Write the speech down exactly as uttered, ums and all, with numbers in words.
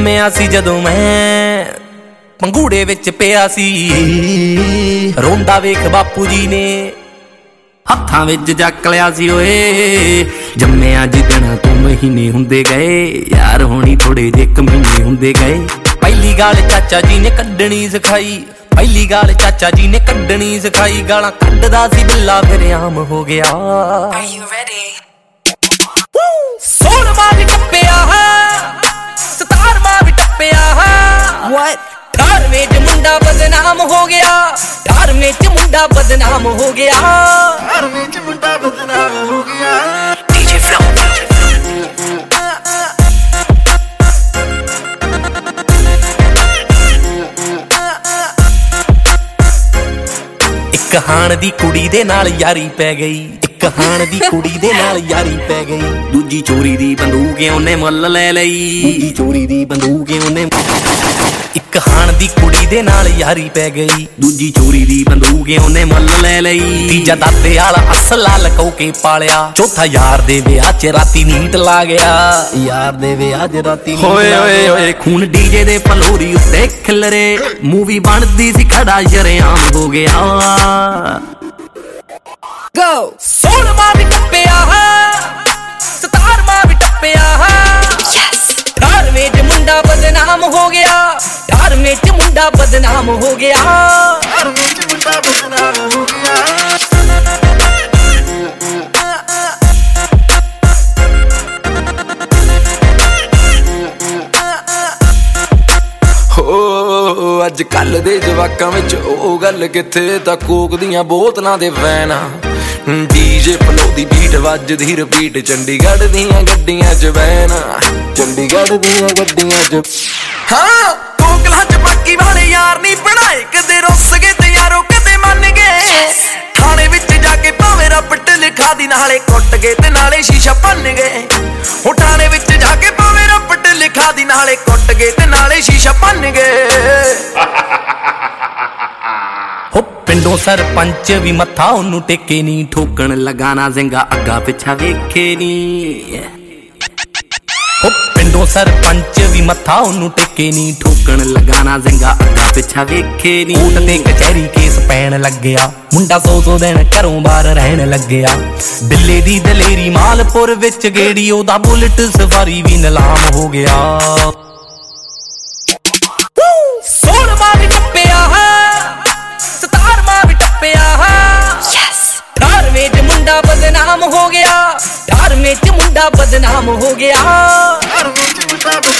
ਜੰਮਿਆ ਸੀ ਜਦੋਂ ਮੈਂ ਪੰਗੂੜੇ ਵਿੱਚ ਪਿਆ ਸੀ, ਰੋਂਦਾ ਵੇਖ ਬਾਪੂ ਜੀ ਨੇ ਹੱਥਾਂ ਵਿੱਚ ਚੱਕ ਲਿਆ ਸੀ। ਓਏ ਜੰਮਿਆ ਜਿੱਦਣ ਤੋਂ ਮਹੀਨੇ ਹੁੰਦੇ ਗਏ, ਯਾਰ ਹੋਣੀ ਥੋੜੇ ਜਿਹੇ ਕੁ ਮਹੀਨੇ ਹੁੰਦੇ ਗਏ। ਪਹਿਲੀ ਗਾਲ ਚਾਚਾ ਜੀ ਨੇ ਕੱਢਣੀ ਸਿਖਾਈ, ਪਹਿਲੀ ਗਾਲ ਚਾਚਾ ਜੀ ਨੇ ਕੱਢਣੀ ਸਿਖਾਈ। ਗਾਲਾਂ ਕੱਢਦਾ ਸੀ ਬਿੱਲਾ ਫਿਰ ਆਮ ਹੋ ਗਿਆ। ਸੋਲਵਾਂ ਵੀ ਟੱਪਿਆ, ਸਤਾਰਵਾਂ ਵੀ ਟੱਪਿਆ। ਅਠਾਰਵੇਂ ਚ ਮੁੰਡਾ ਬਦਨਾਮ ਹੋ ਗਿਆ, ਅਠਾਰਵੇਂ ਚ ਮੁੰਡਾ ਬਦਨਾਮ ਹੋ ਗਿਆ, ਅਠਾਰਵੇਂ ਚ ਮੁੰਡਾ ਬਦਨਾਮ ਹੋ ਗਿਆ। ਡੀਜੇ ਫਲੋ ਇੱਕ ਹਾਣ ਦੀ ਕੁੜੀ ਦੇ ਨਾਲ ਯਾਰੀ ਪੈ ਗਈ, ਇੱਕ ਹਾਣ ਦੀ ਕੁੜੀ ਦੇ ਨਾਲ ਯਾਰੀ ਪੈ ਗਈ। ਦੂਜੀ ਚੋਰੀ ਦੀ ਬੰਦੂਕ ਉਹਨੇ ਮੁੱਲ ਲੈ ਲਈ, ਦੂਜੀ ਚੋਰੀ ਦੀ ਬੰਦੂਕ ਉਹਨੇ। ਇੱਕ ਹਾਣ ਦੀ ਕੁੜੀ ਦੇ ਨਾਲ ਯਾਰੀ ਪੈ ਗਈ, ਦੂਜੀ ਚੋਰੀ ਦੀ ਬੰਦੂਕ ਉਹਨੇ ਮੁੱਲ ਲੈ ਲਈ। ਤੀਜਾ ਦਾਤੇ ਵਾਲਾ ਅਸਲਾ ਲਕੋ ਕੇ ਪਾਲਿਆ, ਚੌਥਾ ਯਾਰ ਦੇ ਵਿਆਹ ਚ ਰਾਤੀ ਨੀਂਦ ਲਾ ਗਿਆ, ਯਾਰ ਦੇ ਵਿਆਹ ਚ ਰਾਤੀ ਨੀਂਦ। ਓਏ ਓਏ ਓਏ ਖੂਨ ਡੀਜੇ ਦੇ ਫਲੋਰੀ ਉੱਤੇ ਖਿਲਰੇ, ਮੂਵੀ ਬਣਦੀ ਸੀ ਖੜਾ ਸ਼ਰੇਆਮ ਹੋ ਗਿਆ। ਗੋ ਸੋਲਵਾਂ ਵੀ ਟੱਪਿਆ, ਸਤਾਰਵਾਂ ਵੀ ਟੱਪਿਆ। ਅਠਾਰਵੇਂ ਚ ਮੁੰਡਾ ਬਦਨਾਮ ਹੋ ਗਿਆ, ਅਠਾਰਵੇਂ ਚ ਮੁੰਡਾ ਬਦਨਾਮ ਹੋ ਗਿਆ, ਅਠਾਰਵੇਂ ਚ ਮੁੰਡਾ ਬਦਨਾਮ ਹੋ ਗਿਆ। ਹੋ ਅੱਜ ਕੱਲ ਦੇ ਜਵਾਕਾਂ ਵਿੱਚ ਉਹ ਗੱਲ ਕਿੱਥੇ, ਤਾਂ ਕੋਕ ਦੀਆਂ ਬੋਤਲਾਂ ਦੇ ਵੈਨ। ਡੀਜੇ ਫਲੋ ਦੀ ਬੀਟ ਵੱਜਦੀ ਰਿਪੀਟ, ਚੰਡੀਗੜ੍ਹ ਦੀਆਂ ਗੱਡੀਆਂ ਚ ਵੈਨ, ਚੰਡੀਗੜ੍ਹ ਦੀਆਂ ਗੱਡੀਆਂ ਚ। ਹਾਂ ਕੋਕਲਾਂ ਚ ਬਾਕੀ ਵਾਲੇ ਯਾਰ ਨਹੀਂ ਬਣਾਏ, ਕਦੇ ਰੁੱਸ ਗਏ ਤੇ ਯਾਰੋ ਕਦੇ ਮੰਨ ਗਏ। ਥਾਣੇ ਵਿੱਚ ਜਾ ਕੇ ਭਾਵੇਂ ਰੱਬਟ ਲਿਖਾ ਦੀ, ਨਾਲੇ ਕੁੱਟ ਗਏ ਤੇ ਨਾਲੇ ਸ਼ੀਸ਼ਾ ਭੰਨ ਗਏ। ਉਹ ਥਾਣੇ ਵਿੱਚ ਜਾ ਕੇ ਭਾਵੇਂ ਰੱਬਟ ਲਿਖਾ ਦੀ, ਨਾਲੇ ਕੁੱਟ ਗਏ ਤੇ ਨਾਲੇ ਸ਼ੀਸ਼ਾ ਭੰਨ ਗਏ। ਹੋ ਪਿੰਡੋਂ ਸਰਪੰਚ ਵੀ ਮੱਥਾ ਉਹਨੂੰ ਟੇਕੇ ਨੀ, ਠੋਕਣ ਲਗਾਣਾ ਸਿੰਘਾ ਅੱਗਾ ਪਿੱਛਾ ਵੇਖੇ ਨੀ। ਹੋ ਪਿੰਡੋਂ ਸਰਪੰਚ ਵੀ ਮੱਥਾ ਉਹਨੂੰ ਟੇਕੇ ਨੀ, ਠੋਕਣ ਲਗਾਣਾ ਸਿੰਘਾ ਅੱਗਾ ਪਿੱਛਾ ਵੇਖੇ ਨੀ। ਕੋਰਟ ਤੇ ਕਚਹਿਰੀ ਕੇਸ ਪੈਣ ਲੱਗਿਆ, ਮੁੰਡਾ ਸੌ ਸੌ ਦਿਨ ਘਰੋਂ ਬਾਹਰ ਰਹਿਣ ਲੱਗਿਆ। ਬਿੱਲੇ ਦੀ ਦਲੇਰੀ ਮਾਲਪੁਰ ਵਿੱਚ ਗੇੜੀ, ਉਹਦਾ ਬੁਲਟ ਸਫਾਰੀ ਵੀ ਨਿਲਾਮ ਹੋ ਗਿਆ। ਸੋਲਵਾਂ ਵੀ ਟੱਪਿਆ, ਸਤਾਰਵਾਂ ਵੀ ਟੱਪਿਆ। ਅਠਾਰਵੇਂ ਚ ਮੁੰਡਾ ਬਦਨਾਮ ਹੋ ਗਿਆ, ਅਠਾਰਵੇਂ ਚ ਮੁੰਡਾ ਬਦਨਾਮ ਹੋ ਗਿਆ, ਅਠਾਰਵੇਂ ਚ ਮੁੰਡਾ